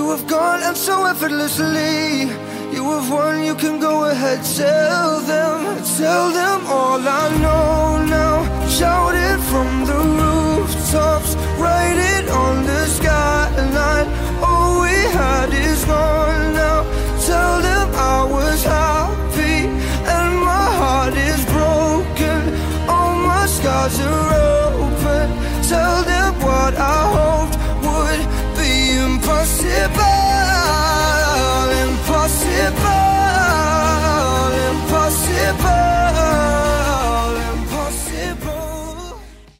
have gone and so effortlessly. You have won, you can go ahead, tell them all I know now. Shout it from